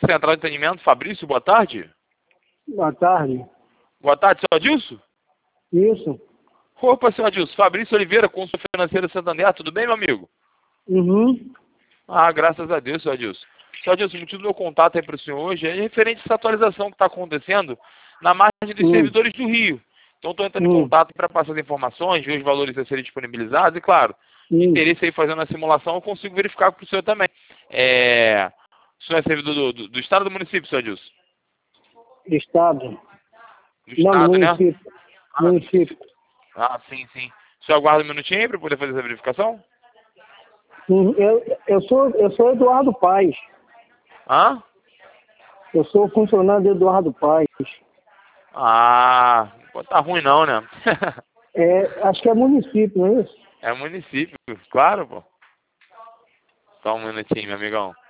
Central de Atendimento, Fabrício, boa tarde. Boa tarde. Boa tarde, seu Adilson? Isso. Opa, seu Adilson, Fabrício Oliveira, consultor financeiro Santander, tudo bem, meu amigo? Uhum. Ah, graças a Deus, seu Adilson. Seu Adilson, o motivo do meu contato aí para o senhor hoje é referente a essa atualização que está acontecendo na margem dos servidores do Rio. Então, estou entrando em contato para passar as informações, ver os valores a serem disponibilizados e, claro, de interesse aí fazendo a simulação, eu consigo verificar para o senhor também. O senhor é servidor do Estado ou do município, seu Adilson? Estado. Do Estado, né? Município. Município. Ah, sim, sim. O senhor aguarda um minutinho aí para poder fazer essa verificação? Eu sou Eduardo Paes. Hã? Eu sou funcionário de Eduardo Paes. Ah, não tá ruim não, né? Acho que é município, não é isso? É município, claro, pô. Só um minutinho, meu amigão.